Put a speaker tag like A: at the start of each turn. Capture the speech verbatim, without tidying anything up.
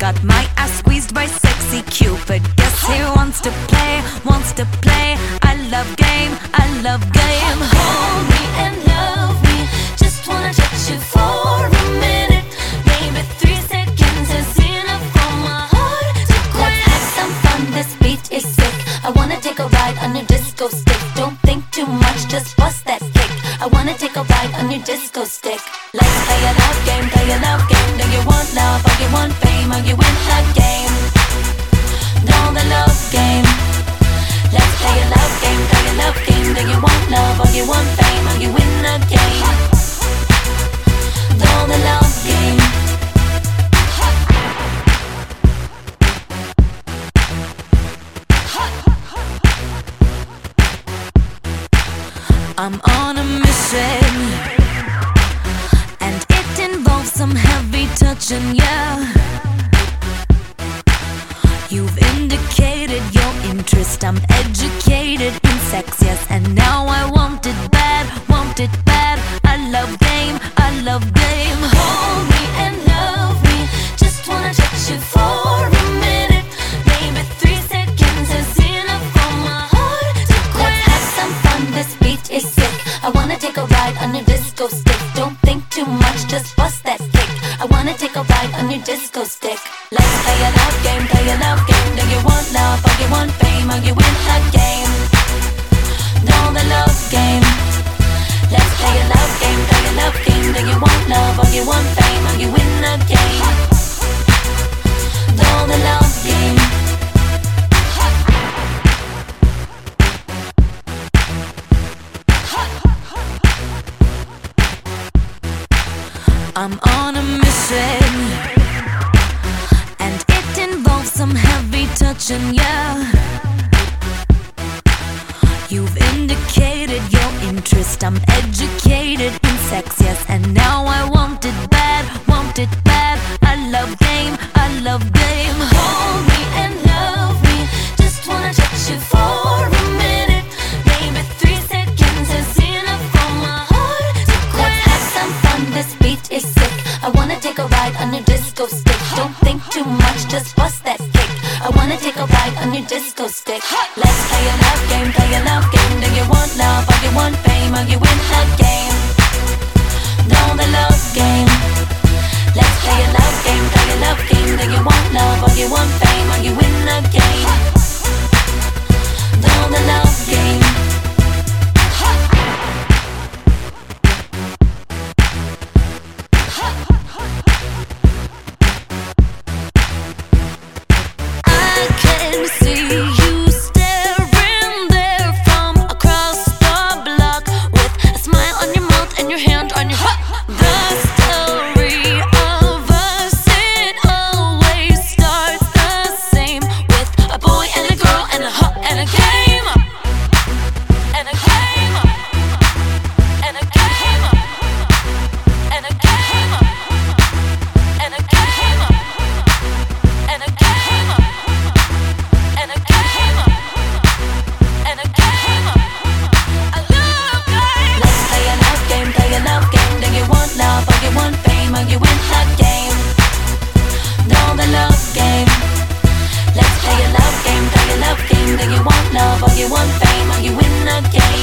A: got my ass squeezed by sexy Cupid. Guess he wants to play, wants to play. I love game, I love game.
B: Hold me and love me, just wanna touch you for a minute. Maybe three seconds is enough for my heart to quit. Let's have some fun, this beat is sick. I wanna take a ride on your disco stick. Don't think too much, just bust that kick. I wanna take a ride on your disco stick. Let's play a love game, play a love game. Do you want love or you want fame? Or you win the game? Know the love game. Let's play a love game, play a love game. Do you want love or you want fame? Or you win the game? Know the love game.
A: I'm on a mission, and it involves some heavy touching, yeah. You've indicated your interest, I'm educated in sex, yes. And now I want it bad, want it bad. I love game, I love game.
B: Hold me and love me, just wanna touch you for a minute. Maybe three seconds is enough for my heart to quit. Let's have some fun, this beat is sick. I wanna take a ride on your disco stick. Don't think too much, just bust that kick. I wanna take a ride on your disco stick. Let's play a love game, play a love game. Do you want love or you want fame? Or you win the game? Know the love game. Let's play a love game, play a love game. Do you want love or you want fame? Or you win the game? Know the love game.
A: I'm on a mission, and it involves some heavy touching, yeah. You've indicated your interest, I'm educated in sex, yes. And now I want it bad, want it bad. I love game, I love game.
B: Hold me and love me, just wanna touch you for a minute. Maybe three seconds is enough for my heart to quit. Let's have some fun, this beat is sick. I wanna take a ride on your disco stick. Don't think too much, just bust that kick. I wanna take a ride on your disco stick. Let's play a love game, play a love game. Do you want love or you want fame? Or you win the game? Know the love game. Let's play a love game, play a love game. Do you want love or you want fame? Or you win the game? Know the love game.
A: I can see you staring there from across the block, with a smile on your mouth and your hand on your heart. The story of us, it always starts the same, with a boy and a girl and a hut and a game, and a game, and a game, and a game, and a game, and a game, and a game, and a game. I love game.
B: Let's play a love game, play a love game. Do you want love or you want fame? Or you win the game? Know the love game. Let's play a love game, play a love game. Do you want love or you want fame? Or you win the game?